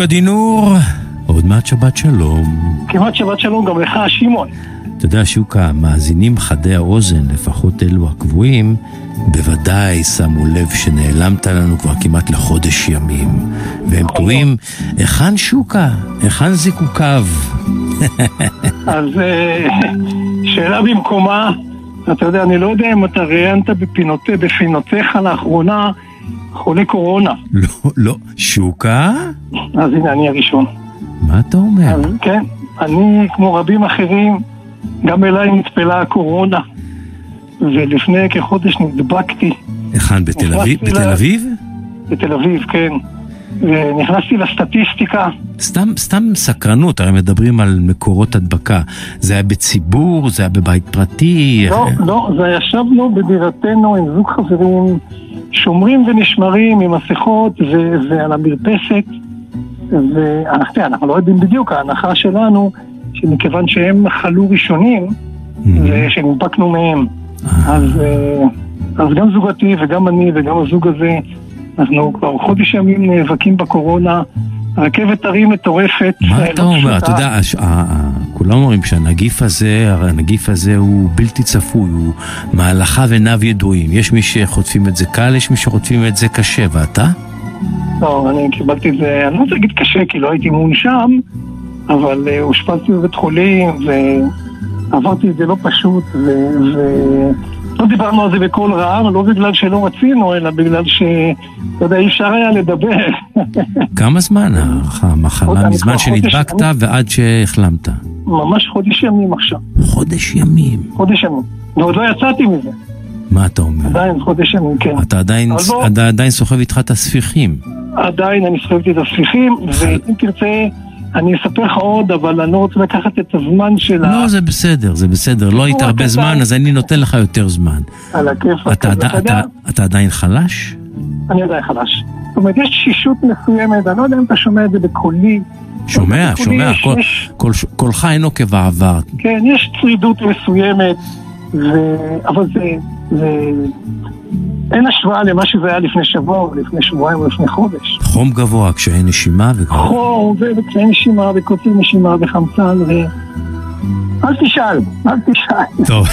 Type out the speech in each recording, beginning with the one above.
שוקה דינור, עוד מעט שבת שלום. כמעט שבת שלום גם לך, שמעון. אתה יודע, שוקה, מאזינים חדי האוזן, לפחות אלו הקבועים, בוודאי שמו לב שנעלמת לנו כבר כמעט לחודש ימים. והם תוהים, היכן שוקה? היכן זיקוקיו? אז שאלה במקומה, אתה יודע, אני לא יודע אם אתה ראיינת בפינותיך לאחרונה חולה קורונה. לא, שוקה? אז הנה, אני הראשון. מה אתה אומר? אז, כן, אני כמו רבים אחרים, גם אליי נטפלה הקורונה, ולפני כחודש נדבקתי. היכן, בתל אביב? בתל אביב? בתל אביב, כן. ונכנסתי לסטטיסטיקה. סתם סקרנות, הרי מדברים על מקורות הדבקה. זה היה בציבור, זה היה בבית פרטי? לא, זה ישבנו בדירתנו עם זוג חברים, שומרים ונשמרים עם מסכות ועל המרפסת, ואנחנו לא יודעים בדיוק, ההנחה שלנו, שמכיוון שהם חלו ראשונים, ושנדבקנו מהם. אז גם זוגתי וגם אני וגם הזוג הזה, אנחנו כבר חודש ימים נאבקים בקורונה, הרכבת הרים מטורפת. מה אתה אומר? אתה יודע, כולם אומרים שהנגיף הזה הוא בלתי צפוי, הוא מהלכה ונב ידועים. יש מי שחוטפים את זה קל, יש מי שחוטפים את זה קשה, ואתה? לא, אני קיבלתי את זה, אני לא רוצה להגיד קשה כי לא הייתי מונשם, אבל הושפלתי בבית חולים ועברתי את זה לא פשוט, לא דיברנו על זה בכל רעם, לא בגלל שלא רצינו, אלא בגלל אתה יודע, אי אפשר היה לדבר. כמה זמן המחלה? מזמן שנדבקת ועד שהחלמת? ממש חודש ימים עכשיו. חודש ימים? חודש ימים. ועוד לא יצאתי מזה. מה אתה אומר? עדיין חודש ימים, כן. אתה עדיין סוחב איתך את הספיחים? עדיין אני סוחב איתי את הספיחים, ואם תרצה... אני אספר לך עוד, אבל אני לא רוצה לקחת את הזמן שלה. לא, זה בסדר. לא היית הרבה זמן, אז אני נותן לך יותר זמן. על הכיף. אתה עדיין חלש? אני עדיין חלש. זאת אומרת, יש שישות מסוימת, אני לא יודע אם אתה שומע את זה בקולי. שומע. קולך אינו כבעבר. כן, יש צרידות מסוימת, אבל זה... אין השוואה למה שזה היה לפני שבוע, או לפני שבועיים, או לפני חודש. חום גבוה, קשיי נשימה חום, וקשיי נשימה, וקוצר נשימה, וחמצן, אל תשאל. טוב.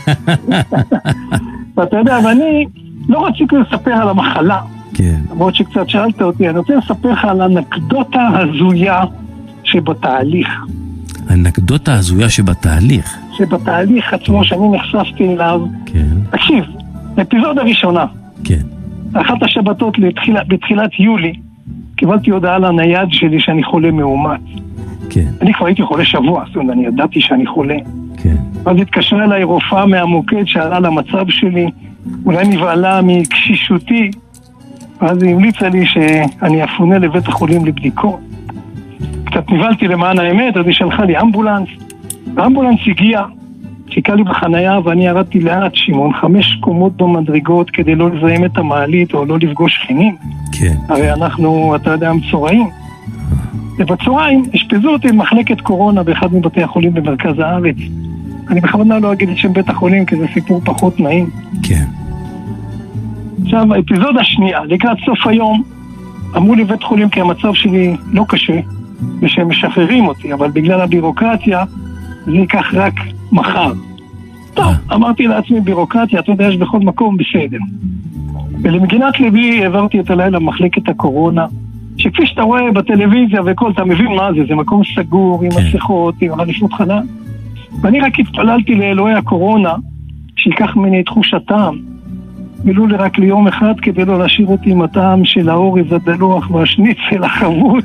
ואתה יודע, ואני לא רציתי לספר על המחלה. כן. למרות שקצת שאלת אותי, אני רוצה לספר לך על אנקדוטה הזויה שבתהליך. אנקדוטה הזויה שבתהליך? שבתהליך עצמו שאני נחשפתי אליו. כן. תקשיב. אפיזודה ראשונה. כן. אחת השבתות בתחילת יולי, קיבלתי הודעה לנייד שלי שאני חולה מאומת. כן. אני כבר הייתי חולה שבוע, זאת אומרת, אני ידעתי שאני חולה. כן. אז התקשרה אליי רופאה מהמוקד שעלה למצב שלי, אולי נבעלה מקשישותי, ואז היא המליצה לי שאני אפונה לבית החולים לבדיקות. קצת נבלתי למען האמת, אז היא שלחה לי אמבולנס. האמבולנס הגיע, חיכה לי בחנייה ואני ירדתי לאט, שמעון, 5 קומות במדרגות כדי לא לזהם את המעלית או לא לפגוש שכנים. כן. הרי אנחנו, אתה יודע, מצורעים. ובצוריים השפזו אותי במחלקת קורונה באחד מבתי החולים במרכז הארץ. אני בכוונה לא אגיד את שם בית החולים כי זה סיפור פחות נעים. כן. עכשיו, האפיזודה השנייה, לקראת סוף היום, אמרו לי בית חולים כי המצב שלי לא קשה ושהם משחררים אותי, אבל בגלל הבירוקרטיה זה ייקח רק מחר. טוב, אמרתי לעצמי בירוקרטיה, אתה יודע, יש בכל מקום בסדר. ולמגינת לבי העברתי את הלילה במחלקת הקורונה, שכפי שאתה רואה בטלוויזיה וכל, אתה מבין מה זה, זה מקום סגור עם מסכות, עם חליפות חלה. ואני רק התפללתי לאלוהי הקורונה, שיקח ממני את תחוש הטעם, ולו רק ליום אחד כדי לא להשאיר אותי עם הטעם של האורז הדלוח והשניצל החרוט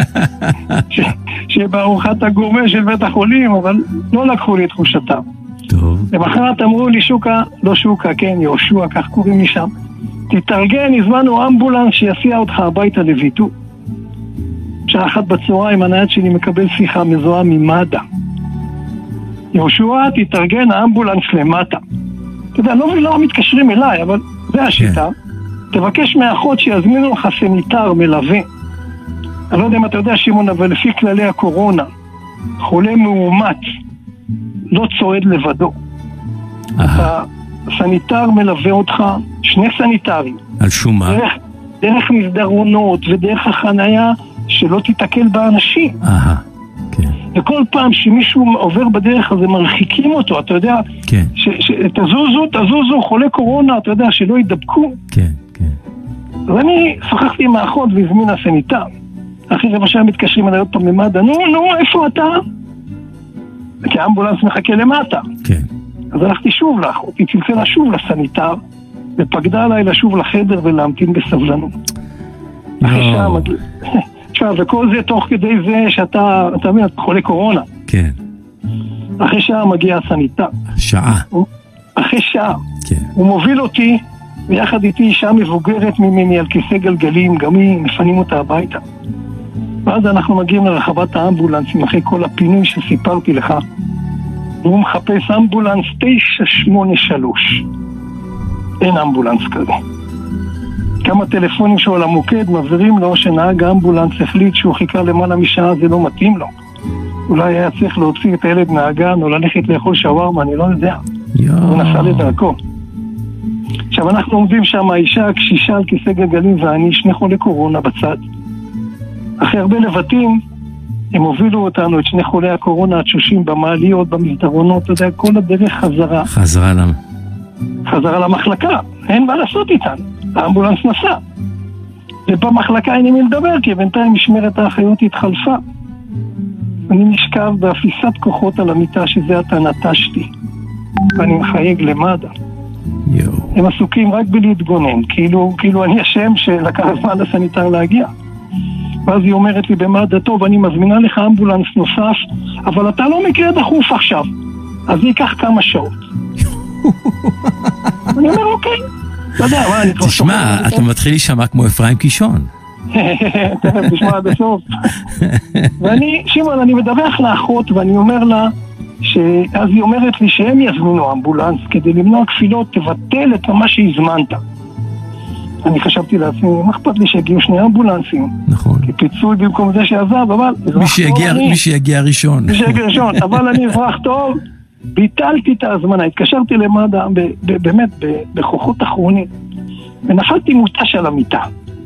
שבארוחת הגורמה של בית החולים, אבל לא לקחו לי את תחוש הטעם. טוב. למחרת אמרו לי שוקה, לא שוקה, כן, יהושע, כך קוראים לי שם, תתארגן, הזמנו אמבולנס שיסיע אותך הביתה לביתו. שעה 1 בצהריים הנייד שלי מקבל שיחה מזוהה ממד"א. יהושע, תתארגן, האמבולנס למטה. אתה יודע, לא מתקשרים אליי, אבל זה השיטה. תבקש מהאחות שיזמינו לך סניטר מלווה. אני לא יודע אם אתה יודע, שמעון, אבל לפי כללי הקורונה, חולה מאומת לא צועד לבדו. הסניטר מלווה אותך, 2 סניטרים. על שום מה? דרך מסדרונות ודרך החנייה שלא תתקל באנשים. כן. וכל פעם שמישהו עובר בדרך הזה מרחיקים אותו, אתה יודע, כן. תזוזו, חולה קורונה, אתה יודע, שלא ידבקו. כן, כן. אז אני שוחחתי עם האחות והזמינה סניטר. אחרי רבע שעה מתקשרים אליי עוד פעם למד"א, נו, איפה אתה? כי האמבולנס מחכה למטה. כן. אז הלכתי שוב לאחות, היא צלצלה שוב לסניטר, ופקדה עליי לשוב לחדר ולהמתין בסבלנות. אחרי שעה מגיע. עכשיו, וכל זה תוך כדי זה שאתה מבין, אתה חולה קורונה. כן. אחרי שעה מגיע הסניטר. שעה. אחרי שעה. כן. הוא מוביל אותי, ויחד איתי אישה מבוגרת ממני על כיסא גלגלים, גם היא מפנים אותה הביתה. ואז אנחנו מגיעים לרחבת האמבולנסים אחרי כל הפינוי שסיפרתי לך, והוא מחפש אמבולנס 983. אין אמבולנס כזה. כמה טלפונים שלו על המוקד מבהירים לו שנהג האמבולנס החליט שהוא חיכה למעלה משעה, זה לא מתאים לו. אולי היה צריך להוציא את הילד מהגן או ללכת לאכול שווארמה, אני לא יודע. הוא נסע לדרכו. עכשיו אנחנו עומדים שם, האישה הקשישה על כיסא גלגלים ואני, שני חולי קורונה בצד. אחרי הרבה לבטים, הם הובילו אותנו, את שני חולי הקורונה התשושים במעליות, במסדרונות, אתה יודע, כל הדרך חזרה. חזרה למחלקה, אין מה לעשות איתן. האמבולנס נסע. ובמחלקה אין עם מי לדבר, כי בינתיים משמרת האחיות התחלפה. אני נשכב באפיסת כוחות על המיטה שזה אתה נטשתי. ואני מחייג למד"א. הם עסוקים רק בלהתגונן, כאילו אני השם שלקח זמן לסניטר להגיע. ואז היא אומרת לי במד"א, טוב, אני מזמינה לך אמבולנס נוסף, אבל אתה לא מקרה דחוף עכשיו. אז זה ייקח כמה שעות. אני אומר, אוקיי. תשמע, אתה מתחיל להישמע כמו אפרים קישון. תכף, תשמע עד הסוף. ואני, שמעון, אני מדווח לאחות ואני אומר לה, אז היא אומרת לי שהם יזמינו אמבולנס כדי למנוע כפילות, תבטל את מה שהזמנת. אני חשבתי לעצמי, מה אכפת לי שהגיעו שני אמבולנסים? נכון. כפיצוי במקום זה שעזב, אבל... מי שיגיע ראשון. אבל אני אזרח טוב. ביטלתי את ההזמנה, התקשרתי למד"א באמת בכוחות אחרונים ונפלתי מותש על המיטה.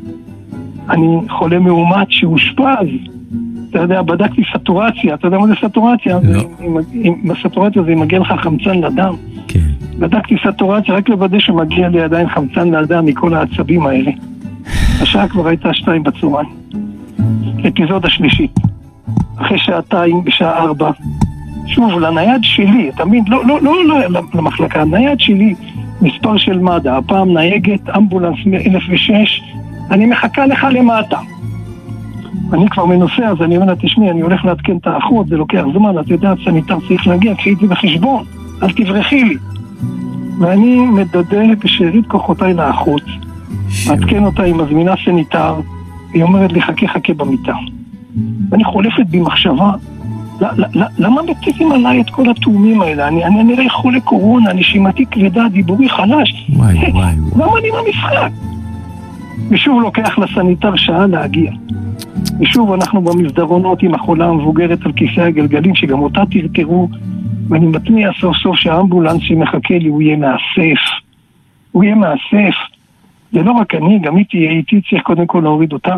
אני חולה מאומת שהושפז, אתה יודע, בדקתי סטורציה, אתה יודע מה זה סטורציה? לא. בסטורציה זה מגיע לך חמצן לדם. כן. בדקתי סטורציה רק לוודא שמגיע לי עדיין חמצן לדם מכל העצבים האלה. השעה כבר הייתה 2 בצהריים. אפיזודה שלישית. אחרי שעתיים, בשעה 4, שוב, לנייד שלי, תמיד, לא למחלקה, הנייד שלי, מספר של מד"א, הפעם נייגת, אמבולנס 1006, אני מחכה לך למטה. אני כבר מנוסע, אז אני אומר, תשמעי, אני הולך להתקן את האחות, זה לוקח זמן, את יודעת, סניטר צריך להגיע, כשהייתי בחשבון, אל תברחי לי. ואני מדדה בשארית כוחותיי לאחות, מתקן אותה, היא מזמינה סניטר, היא אומרת לי, חכה במיטה. ואני חולפת במחשבה, למה מציבים עליי את כל התאומים האלה? אני נראה חולה קורונה, נשימתי כבדה, דיבורי חלש. למה אני במשחק? ושוב לוקח לסניטר שעה להגיע. ושוב אנחנו במסדרונות עם החולה המבוגרת על כיסא הגלגלים, שגם אותה תרתרו, ואני מתניע סוף סוף שהאמבולנס שמחכה לי הוא יהיה מאסף. הוא יהיה מאסף. זה לא רק אני, גם איתי צריך קודם כל להוריד אותה.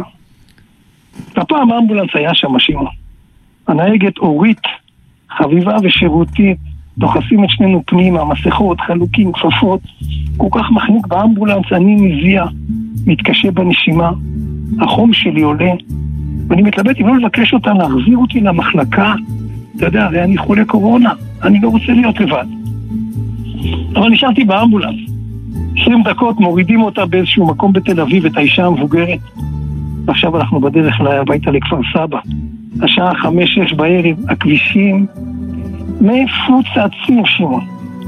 הפעם האמבולנס היה שם שמעון. הנהגת אורית, חביבה ושירותית, דוחסים את שנינו פנימה, מסכות, חלוקים, כפפות, כל כך מחניק באמבולנס, אני מזיע, מתקשה בנשימה, החום שלי עולה, ואני מתלבט אם לא לבקש אותה להחזיר אותי למחלקה, אתה יודע, הרי אני חולה קורונה, אני לא רוצה להיות לבד. אבל נשארתי באמבולנס, 20 דקות מורידים אותה באיזשהו מקום בתל אביב, את האישה המבוגרת, ועכשיו אנחנו בדרך הביתה לכפר סבא. השעה 5-6 בערב, הכבישים מפוצצים, שמעון.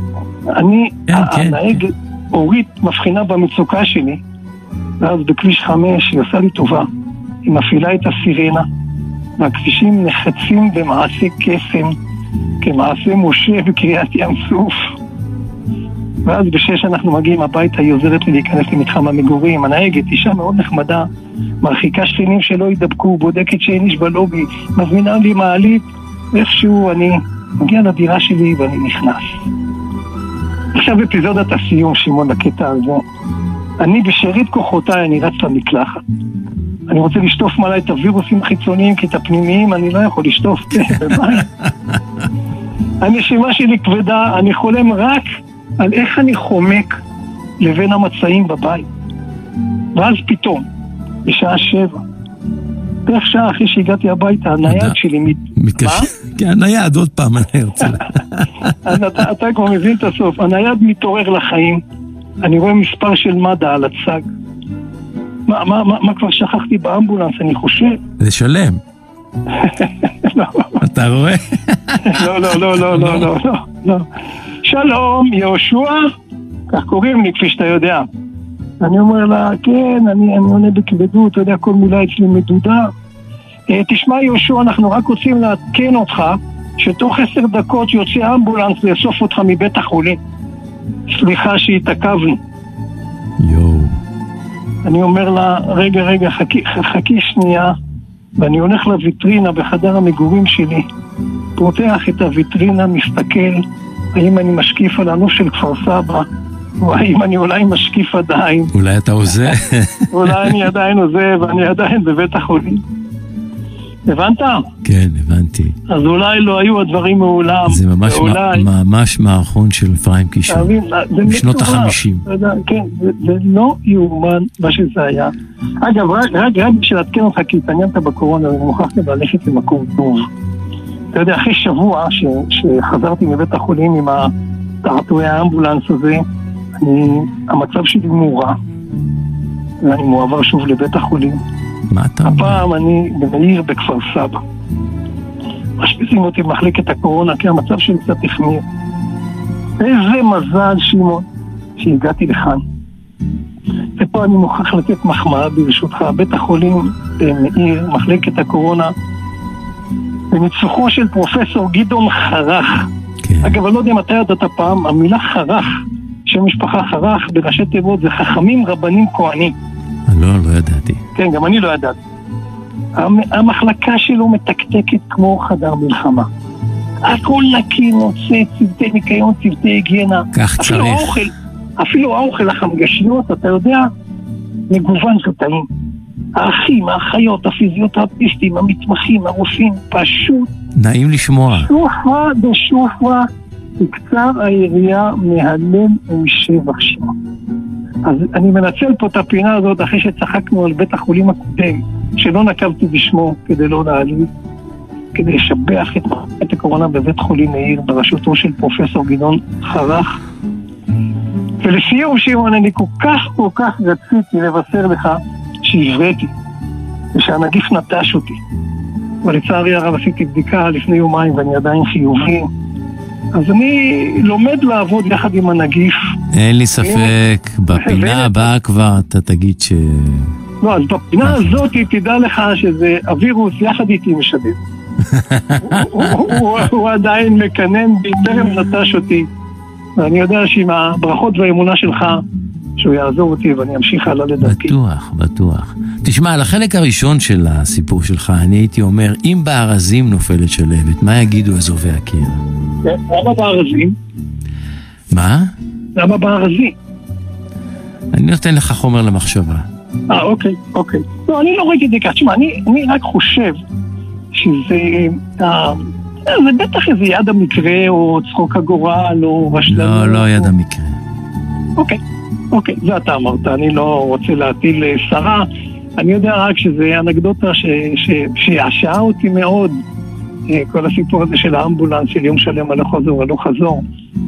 הנהגת אורית מבחינה במצוקה שלי, ואז בכביש 5 היא עושה לי טובה, היא מפעילה את הסירנה, והכבישים נחצים במעשה קסם, כמעשה משה בקריאת ים סוף. ואז ב6 אנחנו מגיעים הביתה, היא עוזרת לי להיכנס למתחם המגורים. הנהגת, אישה מאוד נחמדה, מרחיקה שכנים שלא ידבקו, בודקת שאין איש בלובי, מזמינה לי מעלית, איכשהו אני מגיע לדירה שלי ואני נכנס. עכשיו אפיזודת הסיום, שמעון, לקטע הזה. אני בשארית כוחותיי, אני רץ למקלחת. אני רוצה לשטוף מעלה את הווירוסים החיצוניים, כי את הפנימיים אני לא יכול לשטוף בבית. הנשימה שלי כבדה, אני חולם רק על איך אני חומק לבין המצעים בבית. ואז פתאום, בשעה 7, בערך שעה אחרי שהגעתי הביתה, הנייד שלי מתקשר. כן, הנייד, עוד פעם, אני רוצה. אתה כבר מבין את הסוף. הנייד מתעורר לחיים. אני רואה מספר של מד"א על הצג. מה כבר שכחתי באמבולנס, אני חושב? לשלם. אתה רואה? לא. שלום, יהושע, כך קוראים לי כפי שאתה יודע. אני אומר לה, כן, אני עונה בכבדות, אתה יודע, כל מילה אצלי מדודה. תשמע יהושע, אנחנו רק רוצים לעדכן אותך, שתוך 10 דקות יוצא אמבולנס לאסוף אותך מבית החולים. סליחה שהתעכבנו. יואו. אני אומר לה, רגע, חכי שנייה, ואני הולך לויטרינה בחדר המגורים שלי, פותח את הויטרינה, מסתכל, האם אני משקיף על הנוף של כפר סבא, או האם אני אולי משקיף עדיין. אולי אתה עוזה? אולי אני עדיין עוזה, ואני עדיין בבית החולים. הבנת? כן, הבנתי. אז אולי לא היו הדברים מעולם. זה ממש מערכון של אפרים קישון. בשנות ה-50. כן, זה לא יאומן מה שזה היה. אגב, רק בשביל להתקן אותך, כי התעניינת בקורונה, אני מוכרח ללכת למקום טוב. אתה יודע, אחרי שבוע שחזרתי מבית החולים עם התעתועי האמבולנס הזה, המצב שלי מורע, ואני מועבר שוב לבית החולים. מה אתה אומר? הפעם אני במאיר בכפר סבא. משפיזים אותי במחלקת הקורונה, כי המצב שלי קצת החמיר. איזה מזל, שמעון, שהגעתי לכאן. ופה אני מוכרח לתת מחמאה ברשותך. בית החולים במאיר, מחלקת הקורונה, בניצוחו של פרופסור גדעון חרך. כן. אגב, אני לא יודע אם אתה ידעת פעם, המילה חרך, שם משפחה חרך, בראשי תיבות, זה חכמים רבנים כהנים. לא ידעתי. כן, גם אני לא ידעתי. המחלקה שלו מתקתקת כמו חדר מלחמה. הכל נקי, נוצא, צוותי ניקיון, צוותי היגיינה. כך צריך. אפילו האוכל, החמגשיות, אתה יודע, מגוון קטעים. האחים, האחיות, הפיזיותרפיסטים, המתמחים, הרופאים, פשוט. נעים לשמוע. שופרה, תקצר היריעה מהלב ומשבח שמה. אז אני מנצל פה את הפינה הזאת אחרי שצחקנו על בית החולים הקודם, שלא נקבתי בשמו כדי לא להעליב, כדי לשבח את הקורונה בבית חולים מאיר בראשותו של פרופסור גדעון חרך. ולסיום, שמעון, אני כל כך רציתי לבשר לך שהבראתי ושהנגיף נטש אותי. ולצערי הרב עשיתי בדיקה לפני יומיים ואני עדיין חיובי. אז אני לומד לעבוד יחד עם הנגיף. אין לי ספק, בפינה הבאה כבר אתה תגיד ש... לא, אז בפינה הזאת תדע לך שזה הווירוס יחד איתי משדר. הוא עדיין מקנן בי, טרם נטש אותי. ואני יודע שעם הברכות והאמונה שלך, שהוא יעזור אותי ואני אמשיך הלאה לדרכי. בטוח. תשמע, על החלק הראשון של הסיפור שלך, אני הייתי אומר, אם בארזים נופלת שלהבת, מה יגידו אזובי הקיר? למה בארזים? מה? למה בארזים? אני נותן לך חומר למחשבה. אוקיי. לא, אני לא ראיתי את זה כך. תשמע, אני רק חושב שזה... זה בטח איזה יד המקרה, או צחוק הגורל, או רשלנות. לא יד המקרה. אוקיי, זה אתה אמרת, אני לא רוצה להטיל שרה. אני יודע רק שזה אנקדוטה שהשעה אותי מאוד, כל הסיפור הזה של האמבולנס, של יום שלם הלוך חזור.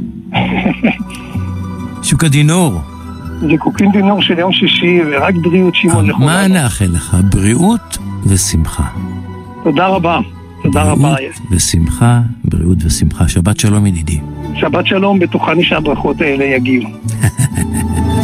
שוק הדינור. זיקוקין דינור של יום שישי, ורק בריאות, שמעון לכולם. מה נאחל לך? בריאות ושמחה. תודה רבה. בריאות ושמחה, בריאות ושמחה. שבת שלום ידידי. שבת שלום, בטוחני שהברכות האלה יגיעו.